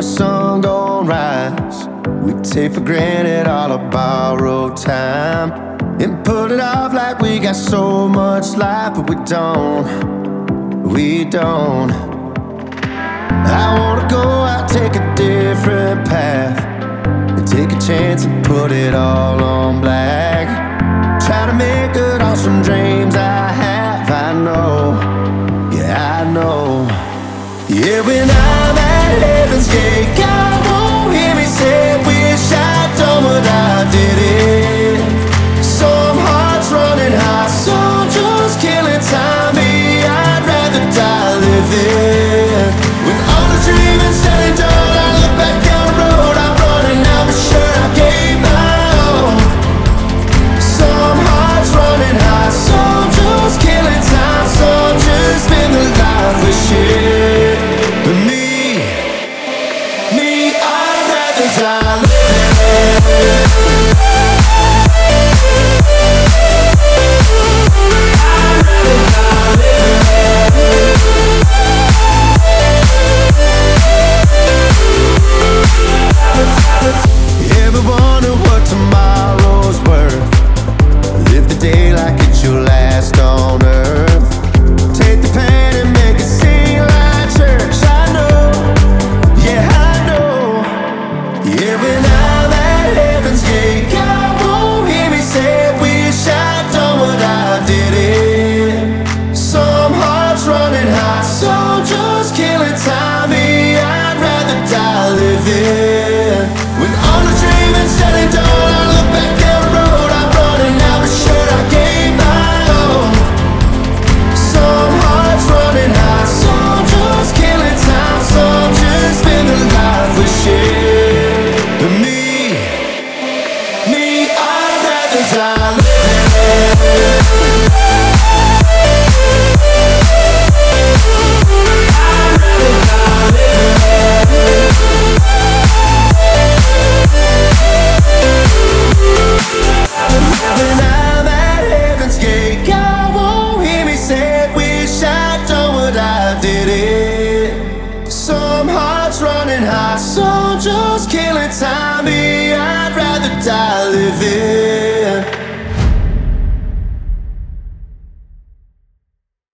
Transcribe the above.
the sun don't rise. We take for granted all our borrowed time and put it off like we got so much life, but we don't. I wanna go out, take a different path, and take a chance and put it all on black. Try to make good on some dreams I have. I know, yeah, I know. Yeah, when I'm at heaven's gate, God won't hear me say, wish I'd done what I did it. Some hearts running high, some just killing time. Me, I'd rather die living. With all the dreaming said and done, I look back down the road I'm running now, but sure I gave my all. Some hearts running high, some just killing time, some just spend their life with shit. But me, I'd rather die living. Ever wonder what tomorrow's worth? Live the day like it's your last on earth. Take the pain and make it sing like church. I know, yeah, I know. Yeah, when I'm at heaven's gate, God won't hear me say, wish I'd done what I did it. Some hearts running high, some just killing time. Me, I'd rather die living. When all the dreaming said and done, I look back down the road I'm running now, but sure I gave my all. Some hearts running high, some just killing time, some just spend their life with shit. But me, I'd rather die living. When I'm at heaven's gate, God won't hear me say, wish I'd done what I did it. Some hearts running high, some just killing time. Me, I'd rather die living.